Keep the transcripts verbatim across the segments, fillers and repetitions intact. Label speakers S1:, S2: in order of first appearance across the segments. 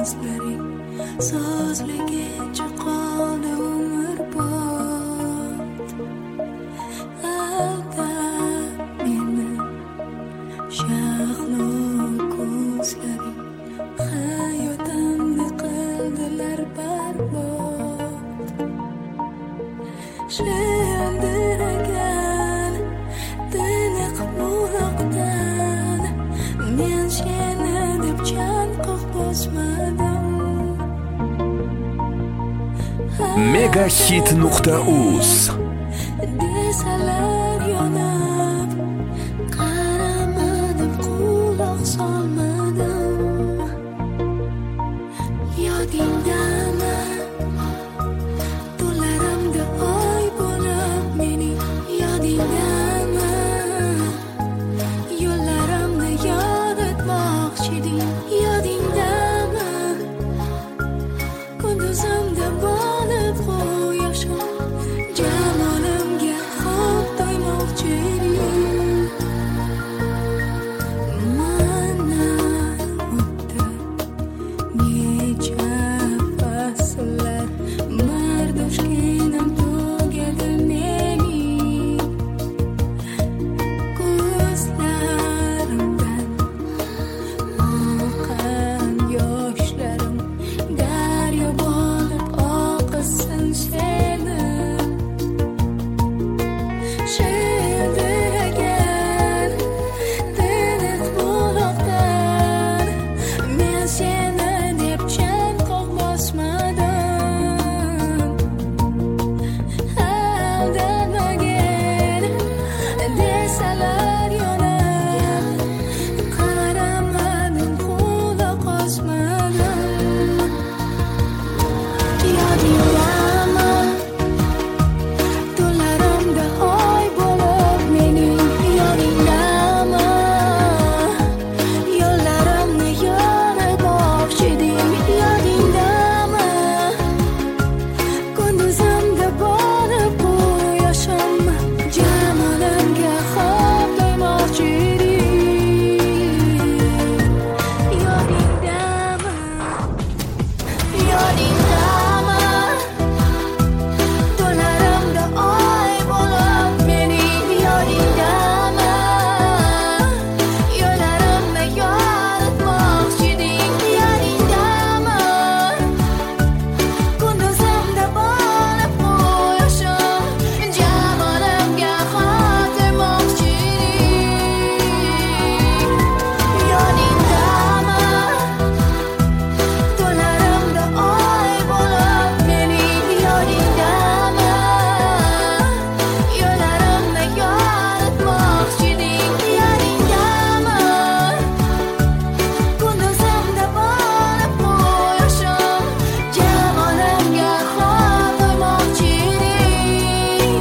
S1: ko'zlaring so'zligicha qoldi umrbod. Aldab meni shahlo ko'zlaring, hayotimni qildilar barbod. Shendirgan tiniq buloqdan men seni deb chanqoq bosmadim.
S2: Megahit nuqta uz
S1: desalar yonib, qaramadim, quloq solmadim. Yodingdami tunlarimda oy bo'lib mening, yodingdami yo'llarimni yod etmoqchiding, yodingdami kunduzimda bo'lib quyoshim, jamolimga xo'p to'ymoqchiding. Mana o'tdi necha fasllar, mardoshkinim tugadi mening. Ko'zlarimdan oqqan yoshlarim daryo bo'lib oqsin seni. Shendirgan tiniq buloqdan men seni deb chanqoq bosmadim. Aldanmagin desalar yonib, qaramadim, quloq osmadim. Yodingdami tunlarimda oy bo'lib mening, yodingdami yo'llarimni yoritmoqchiding, yodingdami kunduzimda bo'lib quyoshim, jamolimga xo'p to'ymoqchiding. Yodingdami yodingdami tunlarimda oy bo'lib mening, yodingdami yo'llarimni yoritmoqchiding, yodingdami kunduzimda bo'lib quyoshim, jamolimga xo'p to'ymoqchiding. Yodingdami tunlarimda oy bo'lib mening, yodingdami yo'llarimni yoritmoqchiding, yodingdami kunduzimda bo'lib quyoshim, jamolimga xo'p to'ymoqchiding.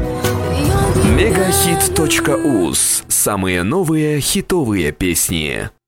S1: Yodingdami
S2: Megahit точка уз. Самые новые хитовые песни.